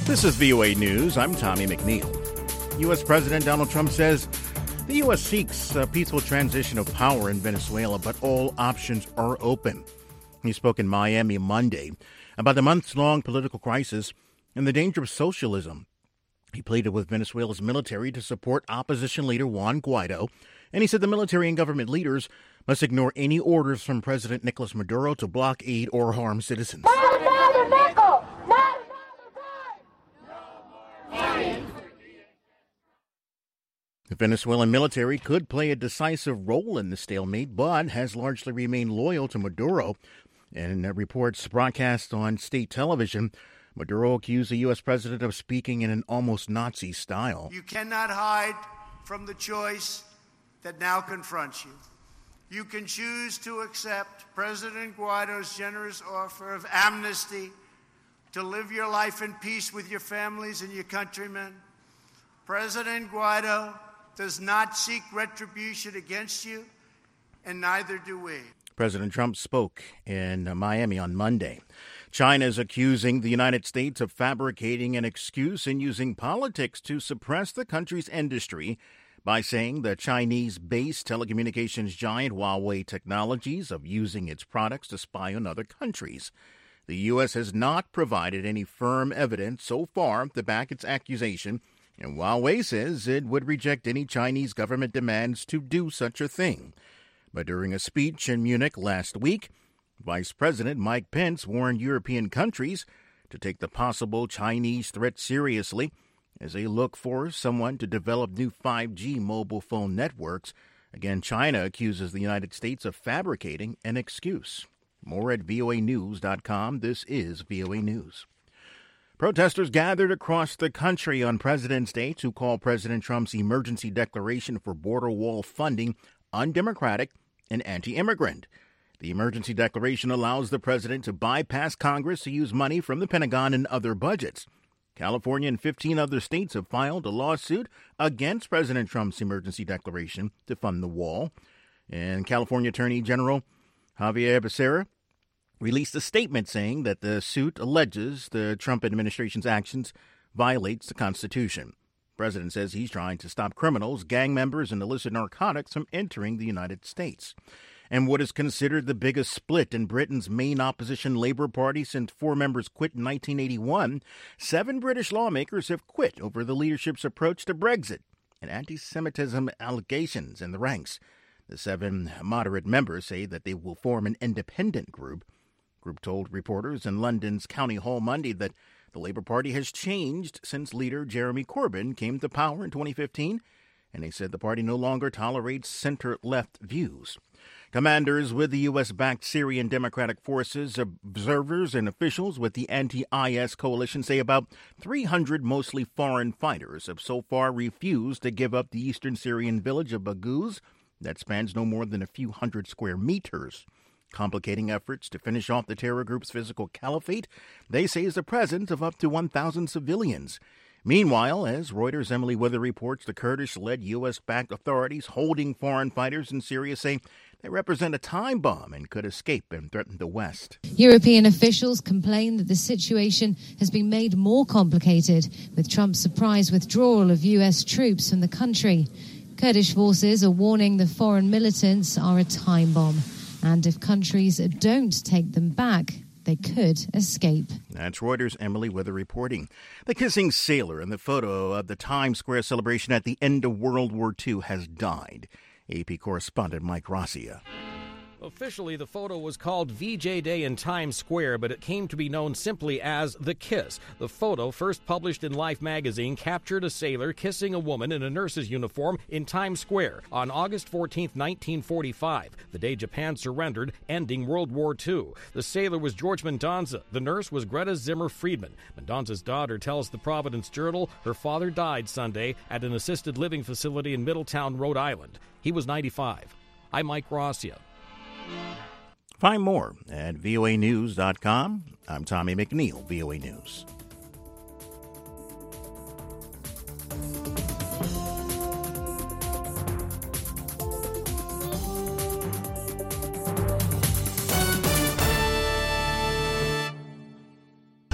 This is VOA News. I'm Tommy McNeil. U.S. President Donald Trump says the U.S. seeks a peaceful transition of power in Venezuela, but all options are open. He spoke in Miami Monday about the months-long political crisis and the danger of socialism. He pleaded with Venezuela's military to support opposition leader Juan Guaido, and he said the military and government leaders must ignore any orders from President Nicolas Maduro to block aid or harm citizens. The Venezuelan military could play a decisive role in the stalemate, but has largely remained loyal to Maduro. In reports broadcast on state television, Maduro accused the U.S. president of speaking in an almost Nazi style. You cannot hide from the choice that now confronts you. You can choose to accept President Guaido's generous offer of amnesty to live your life in peace with your families and your countrymen. President Guaido does not seek retribution against you, and neither do we. President Trump spoke in Miami on Monday. China is accusing the United States of fabricating an excuse and using politics to suppress the country's industry by saying the Chinese-based telecommunications giant Huawei Technologies of using its products to spy on other countries. The U.S. has not provided any firm evidence so far to back its accusation, and Huawei says it would reject any Chinese government demands to do such a thing. But during a speech in Munich last week, Vice President Mike Pence warned European countries to take the possible Chinese threat seriously as they look for someone to develop new 5G mobile phone networks. Again, China accuses the United States of fabricating an excuse. More at voanews.com. This is VOA News. Protesters gathered across the country on President's Day to call President Trump's emergency declaration for border wall funding undemocratic and anti-immigrant. The emergency declaration allows the president to bypass Congress to use money from the Pentagon and other budgets. California and 15 other states have filed a lawsuit against President Trump's emergency declaration to fund the wall. And California Attorney General Javier Becerra released a statement saying that the suit alleges the Trump administration's actions violates the Constitution. The president says he's trying to stop criminals, gang members, and illicit narcotics from entering the United States. And what is considered the biggest split in Britain's main opposition Labour Party since 4 members quit in 1981, 7 British lawmakers have quit over the leadership's approach to Brexit and anti-Semitism allegations in the ranks. The 7 moderate members say that they will form an independent group. The group told reporters in London's County Hall Monday that the Labour Party has changed since leader Jeremy Corbyn came to power in 2015, and they said the party no longer tolerates center-left views. Commanders with the U.S.-backed Syrian Democratic Forces, observers, and officials with the anti-IS coalition say about 300 mostly foreign fighters have so far refused to give up the eastern Syrian village of Baghouz that spans no more than a few hundred square meters. Complicating efforts to finish off the terror group's physical caliphate, they say, is the presence of up to 1,000 civilians. Meanwhile, as Reuters' Emily Wither reports, the Kurdish-led U.S.-backed authorities holding foreign fighters in Syria say they represent a time bomb and could escape and threaten the West. European officials complain that the situation has been made more complicated with Trump's surprise withdrawal of U.S. troops from the country. Kurdish forces are warning the foreign militants are a time bomb, and if countries don't take them back, they could escape. That's Reuters' Emily Wither reporting. The kissing sailor in the photo of the Times Square celebration at the end of World War II has died. AP correspondent Mike Rossier. Officially, the photo was called VJ Day in Times Square, but it came to be known simply as The Kiss. The photo, first published in Life magazine, captured a sailor kissing a woman in a nurse's uniform in Times Square on August 14, 1945, the day Japan surrendered, ending World War II. The sailor was George Mendonça. The nurse was Greta Zimmer Friedman. Mendonça's daughter tells the Providence Journal her father died Sunday at an assisted living facility in Middletown, Rhode Island. He was 95. I'm Mike Rossier. Find more at voanews.com. I'm Tommy McNeil, VOA News.